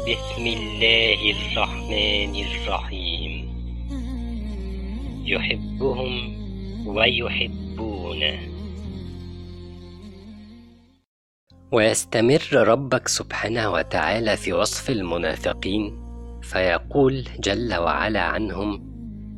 بسم الله الرحمن الرحيم. يحبهم ويحبونه. ويستمر ربك سبحانه وتعالى في وصف المنافقين فيقول جل وعلا عنهم: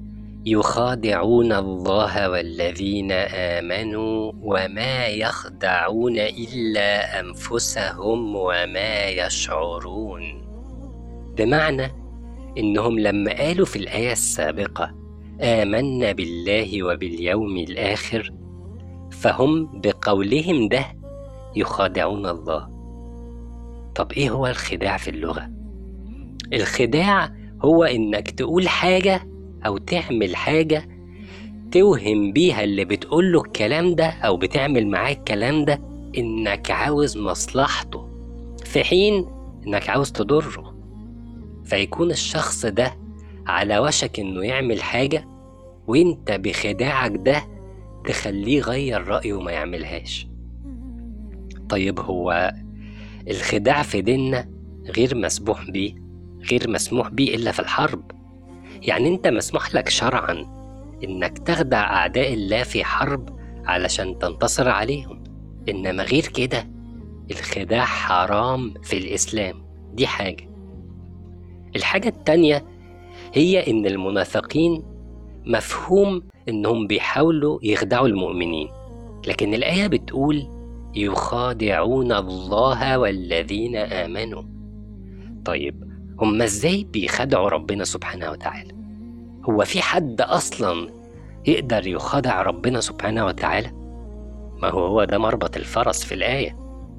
يخادعون الله والذين آمنوا وما يخدعون إلا أنفسهم وما يشعرون. بمعنى إنهم لما قالوا في الآية السابقة آمنا بالله وباليوم الآخر، فهم بقولهم ده يخادعون الله. طب إيه هو الخداع في اللغة؟ الخداع هو إنك تقول حاجة أو تعمل حاجة توهم بيها اللي بتقوله الكلام ده أو بتعمل معاه الكلام ده إنك عاوز مصلحته، في حين إنك عاوز تضره. فيكون الشخص ده على وشك إنه يعمل حاجة وإنت بخداعك ده تخليه يغير رأيه وما يعملهاش. طيب هو الخداع في ديننا غير مسموح بيه، غير مسموح بيه إلا في الحرب. يعني أنت مسموح لك شرعا إنك تخدع أعداء الله في حرب علشان تنتصر عليهم، إنما غير كده الخداع حرام في الإسلام. دي حاجة. الحاجة التانية هي إن المنافقين مفهوم إنهم بيحاولوا يخدعوا المؤمنين، لكن الآية بتقول يخادعون الله والذين آمنوا. طيب هم إزاي بيخدعوا ربنا سبحانه وتعالى؟ هو في حد أصلا يقدر يخدع ربنا سبحانه وتعالى؟ ما هو ده مربط الفرس في الآية.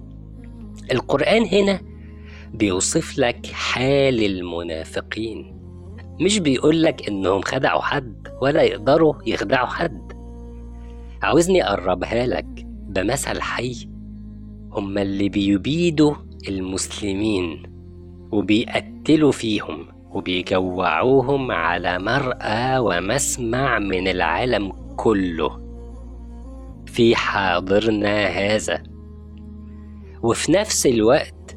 القرآن هنا بيوصف لك حال المنافقين، مش بيقول لك إنهم خدعوا حد ولا يقدروا يخدعوا حد. عاوزني أقربها لك بمثل حي. هم اللي بيبيدوا المسلمين وبيقتلوا فيهم وبيجوعوهم على مرأى ومسمع من العالم كله في حاضرنا هذا، وفي نفس الوقت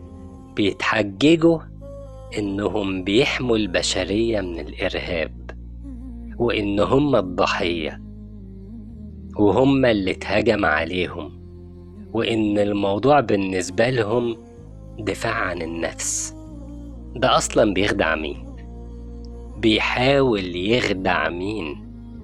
بيتحججوا إنهم بيحموا البشرية من الإرهاب وإن هم الضحية وهم اللي اتهجم عليهم، وإن الموضوع بالنسبة لهم دفاع عن النفس. ده أصلا بيخدع مين؟ بيحاول يخدع مين؟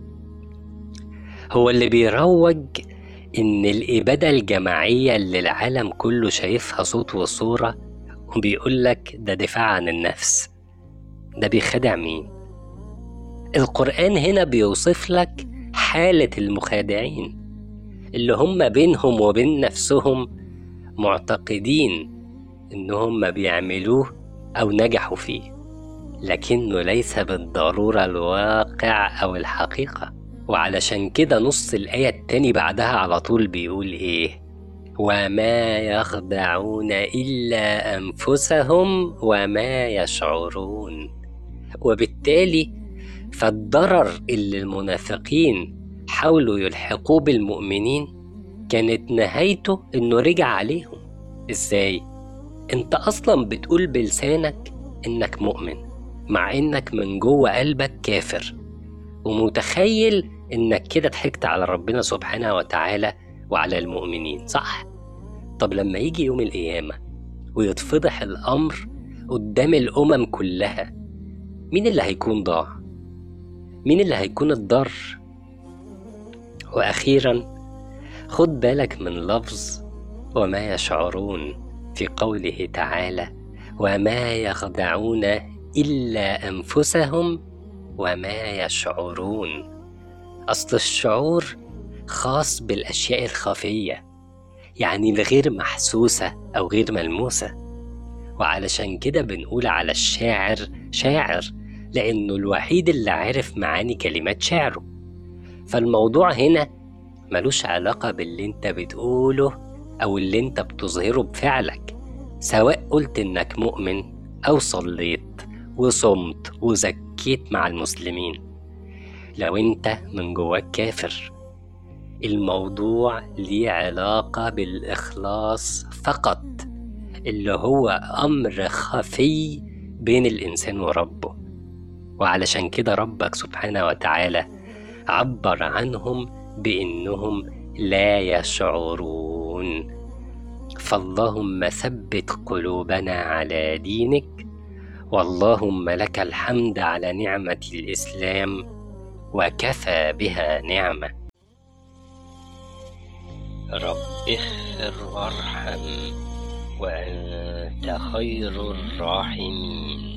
هو اللي بيروج إن الإبادة الجماعية اللي العالم كله شايفها صوت وصورة وبيقولك ده دفاع عن النفس. ده بيخدع مين؟ القرآن هنا بيوصف لك حالة المخادعين اللي هم بينهم وبين نفسهم معتقدين إنهم بيعملوه أو نجحوا فيه، لكنه ليس بالضرورة الواقع أو الحقيقة. وعلشان كده نص الآية التاني بعدها على طول بيقول إيه؟ وما يخدعون إلا أنفسهم وما يشعرون. وبالتالي فالضرر اللي المنافقين حاولوا يلحقوه بالمؤمنين كانت نهايته إنه رجع عليهم. إزاي؟ أنت أصلا بتقول بلسانك إنك مؤمن مع إنك من جوه قلبك كافر ومتخيل إنك كده ضحكت على ربنا سبحانه وتعالى وعلى المؤمنين، صح؟ طب لما يجي يوم القيامة ويتفضح الأمر قدام الأمم كلها، مين اللي هيكون ضاع؟ مين اللي هيكون الضر؟ وأخيرا خد بالك من لفظ وما يشعرون في قوله تعالى وما يخدعون إلا أنفسهم وما يشعرون. أصل الشعور خاص بالأشياء الخفية، يعني الغير محسوسة أو غير ملموسة. وعلشان كده بنقول على الشاعر شاعر، لأنه الوحيد اللي عرف معاني كلمات شعره. فالموضوع هنا ملوش علاقة باللي انت بتقوله أو اللي انت بتظهره بفعلك، سواء قلت إنك مؤمن أو صليت وصمت وزكيت مع المسلمين. لو انت من جواك كافر، الموضوع ليه علاقة بالإخلاص فقط، اللي هو أمر خفي بين الإنسان وربه، وعلشان كده ربك سبحانه وتعالى عبر عنهم بإنهم لا يشعرون. فاللهم ثبت قلوبنا على دينك، واللهم لك الحمد على نعمة الإسلام، وكفى بها نعمة. رب اغفر وارحم وأنت خير الراحمين.